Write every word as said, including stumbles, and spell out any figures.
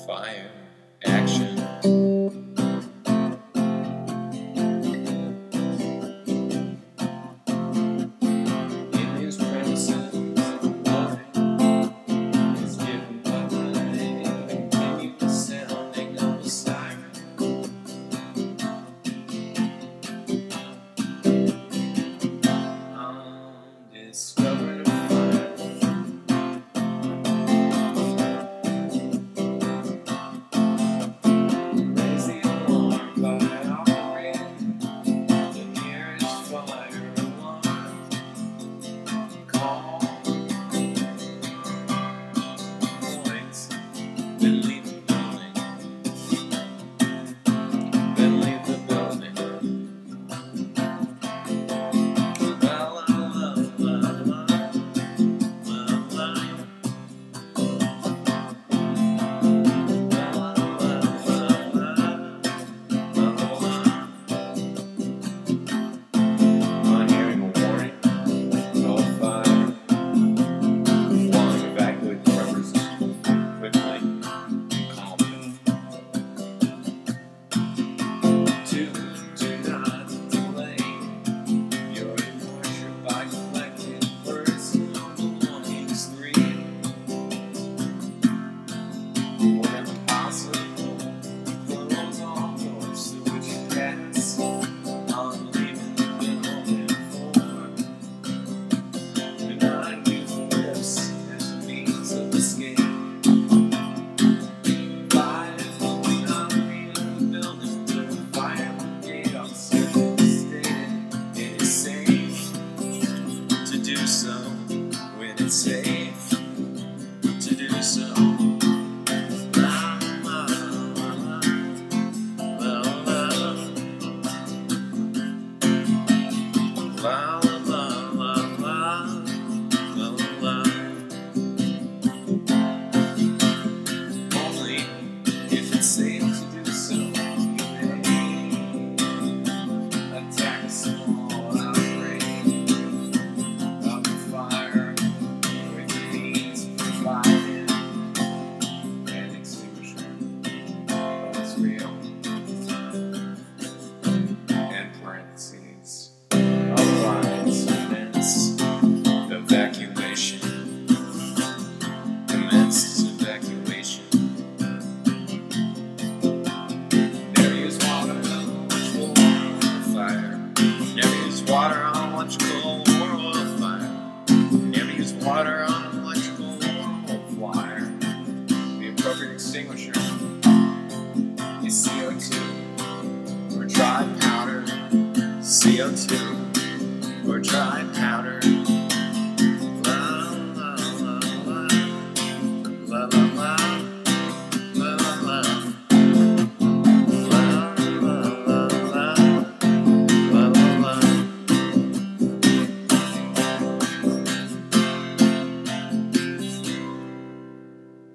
Fire, action. In his premises, the warning is given by the continuous sounding of a siren. Undiscovered fire. Raise the alarm by operating the nearest fire alarm. Call points, then leave the building. Then leave the building. La la la la la la la. On hearing a warning, call fire. One, evacuate the premises quickly and calmly. Two, do not delay your departure by collecting personal belongings. Three, whenever possible, close all doors through which you pass on leaving the building. Four, do not use lifts as a means of escape. Five, do not re-enter the building until the fire brigade officer has stated it is safe to do so. When it's safe to do so. La la la la la la la la la la. Only if it's safe to do so, you may attack a small outbreak of the fire with the means provided an extinguisher. But it's real. And parentheses. Otherwise, commence evacuation. Commence evacuation. Never use water on which will warm the fire. Never use water on electrical or oil fire. Never use water on electrical or oil fire. The appropriate extinguisher is C O two or dry powder. C O two or dry powder.